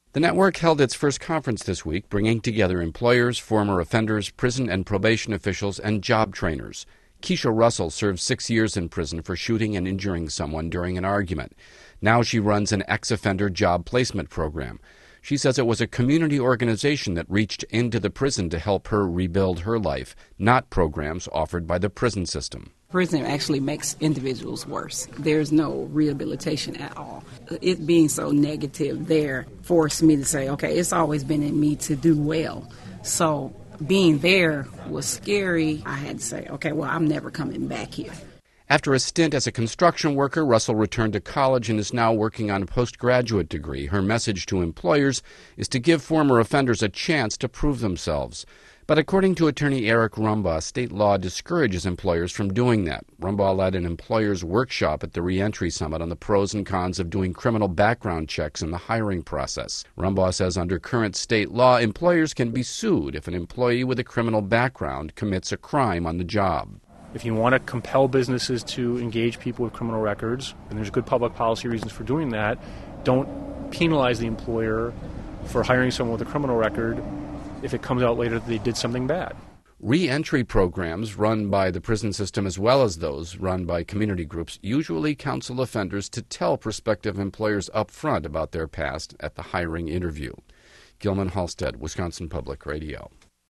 The network held its first conference this week, bringing together employers, former offenders, prison and probation officials, and job trainers. Keisha Russell served 6 years in prison for shooting and injuring someone during an argument. Now she runs an ex-offender job placement program. She says it was a community organization that reached into the prison to help her rebuild her life, not programs offered by the prison system. Prison actually makes individuals worse. There's no rehabilitation at all. It being so negative there forced me to say, okay, it's always been in me to do well. So being there was scary. I had to say, okay, well, I'm never coming back here. After a stint as a construction worker, Russell returned to college and is now working on a postgraduate degree. Her message to employers is to give former offenders a chance to prove themselves. But according to attorney Eric Rumbaugh, state law discourages employers from doing that. Rumbaugh led an employers workshop at the Reentry Summit on the pros and cons of doing criminal background checks in the hiring process. Rumbaugh says under current state law, employers can be sued if an employee with a criminal background commits a crime on the job. If you want to compel businesses to engage people with criminal records, and there's good public policy reasons for doing that, don't penalize the employer for hiring someone with a criminal record if it comes out later that they did something bad. Re-entry programs run by the prison system as well as those run by community groups usually counsel offenders to tell prospective employers up front about their past at the hiring interview. Gilman Halstead, Wisconsin Public Radio.